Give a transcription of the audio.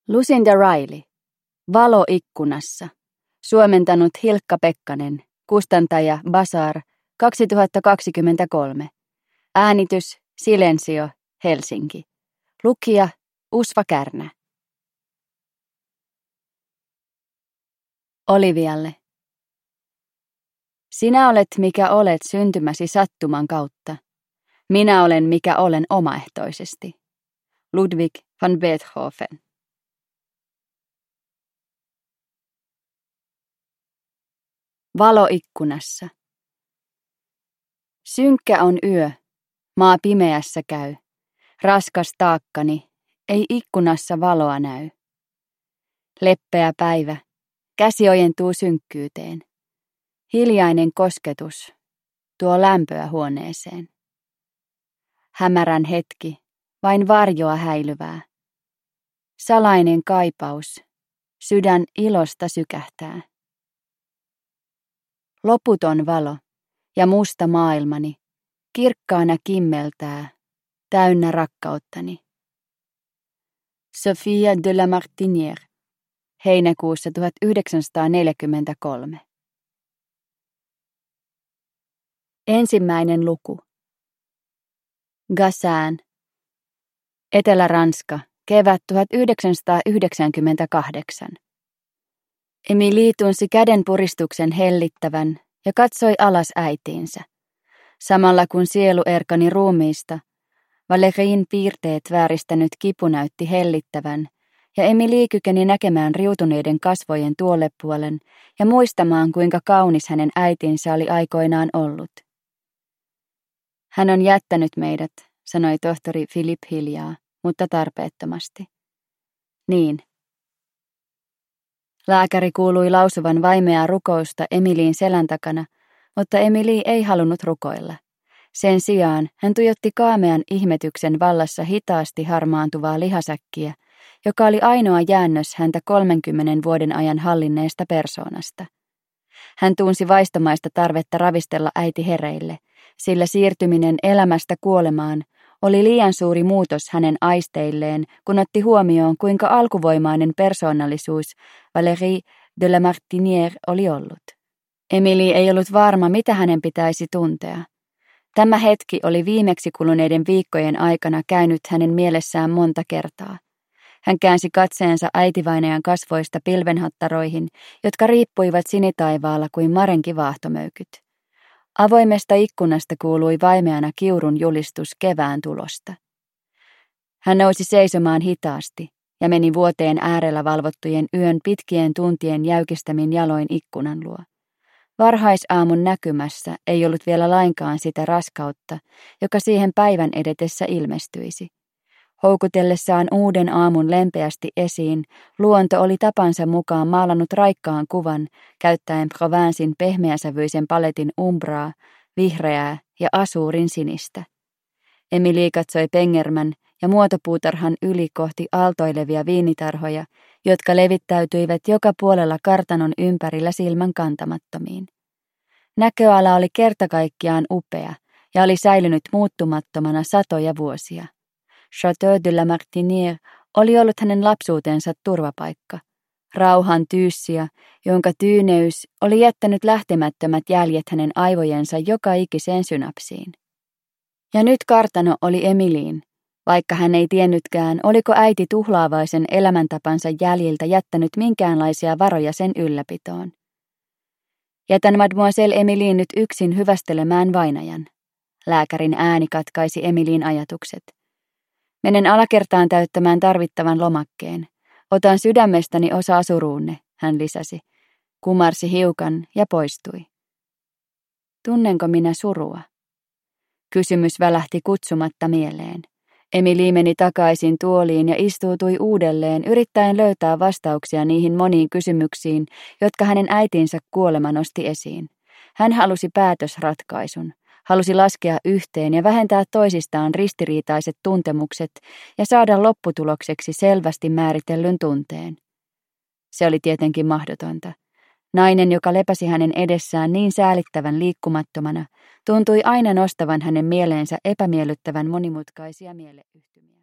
Lucinda Riley. Valo ikkunassa. Suomentanut Hilkka Pekkanen. Kustantaja Bazar 2023. Äänitys Silensio Helsinki. Lukija Usva Kärnä. Olivialle. Sinä olet mikä olet syntymäsi sattuman kautta. Minä olen mikä olen omaehtoisesti. Ludwig van Beethoven. Valo ikkunassa. Synkkä on yö, maa pimeässä käy. Raskas taakkani, ei ikkunassa valoa näy. Leppeä päivä, käsi ojentuu synkkyyteen. Hiljainen kosketus tuo lämpöä huoneeseen. Hämärän hetki, vain varjoa häilyvää. Salainen kaipaus, sydän ilosta sykähtää. Loputon valo ja musta maailmani kirkkaana kimmeltää, täynnä rakkauttani. Sophia de la Martinière, heinäkuussa 1943. Ensimmäinen luku. Gassin. Etelä-Ranska, kevät 1998. Emilie tunsi kädenpuristuksen hellittävän ja katsoi alas äitiinsä. Samalla kun sielu erkani ruumiista, Valérien piirteet vääristänyt kipu näytti hellittävän, ja Emilie kykeni näkemään riutuneiden kasvojen tuolle puolen ja muistamaan, kuinka kaunis hänen äitinsä oli aikoinaan ollut. Hän on jättänyt meidät, sanoi tohtori Philippe hiljaa, mutta tarpeettomasti. Niin. Lääkäri kuului lausuvan vaimeaa rukousta Emilien selän takana, mutta Emilie ei halunnut rukoilla. Sen sijaan hän tuijotti kaamean ihmetyksen vallassa hitaasti harmaantuvaa lihasäkkiä, joka oli ainoa jäännös häntä 30 vuoden ajan hallinneesta persoonasta. Hän tunsi vaistomaista tarvetta ravistella äiti hereille, sillä siirtyminen elämästä kuolemaan oli liian suuri muutos hänen aisteilleen, kun otti huomioon, kuinka alkuvoimainen persoonallisuus Valérie de la Martinière oli ollut. Emilie ei ollut varma, mitä hänen pitäisi tuntea. Tämä hetki oli viimeksi kuluneiden viikkojen aikana käynyt hänen mielessään monta kertaa. Hän käänsi katseensa äitivainajan kasvoista pilvenhattaroihin, jotka riippuivat sinitaivaalla kuin marenki vaahtomöykyt. Avoimesta ikkunasta kuului vaimeana kiurun julistus kevään tulosta. Hän nousi seisomaan hitaasti ja meni vuoteen äärellä valvottujen yön pitkien tuntien jäykistämin jaloin ikkunan luo. Varhaisaamun näkymässä ei ollut vielä lainkaan sitä raskautta, joka siihen päivän edetessä ilmestyisi. Houkutellessaan uuden aamun lempeästi esiin, luonto oli tapansa mukaan maalannut raikkaan kuvan, käyttäen Provencen pehmeäsävyisen paletin umbraa, vihreää ja asuurin sinistä. Emilie katsoi pengermän ja muotopuutarhan yli kohti aaltoilevia viinitarhoja, jotka levittäytyivät joka puolella kartanon ympärillä silmän kantamattomiin. Näköala oli kertakaikkiaan upea ja oli säilynyt muuttumattomana satoja vuosia. Château de la Martinière oli ollut hänen lapsuutensa turvapaikka. Rauhan tyyssiä, jonka tyyneys oli jättänyt lähtemättömät jäljet hänen aivojensa joka ikiseen synapsiin. Ja nyt kartano oli Emilien, vaikka hän ei tiennytkään, oliko äiti tuhlaavaisen elämäntapansa jäljiltä jättänyt minkäänlaisia varoja sen ylläpitoon. Jätän mademoiselle Emilien nyt yksin hyvästelemään vainajan. Lääkärin ääni katkaisi Emilien ajatukset. Menen alakertaan täyttämään tarvittavan lomakkeen. Otan sydämestäni osaa suruunne, hän lisäsi. Kumarsi hiukan ja poistui. Tunnenko minä surua? Kysymys välähti kutsumatta mieleen. Emilie meni takaisin tuoliin ja istuutui uudelleen, yrittäen löytää vastauksia niihin moniin kysymyksiin, jotka hänen äitinsä kuolema nosti esiin. Hän halusi päätösratkaisun. Halusi laskea yhteen ja vähentää toisistaan ristiriitaiset tuntemukset ja saada lopputulokseksi selvästi määritellyn tunteen. Se oli tietenkin mahdotonta. Nainen, joka lepäsi hänen edessään niin säälittävän liikkumattomana, tuntui aina nostavan hänen mieleensä epämiellyttävän monimutkaisia mieleyhtymiä.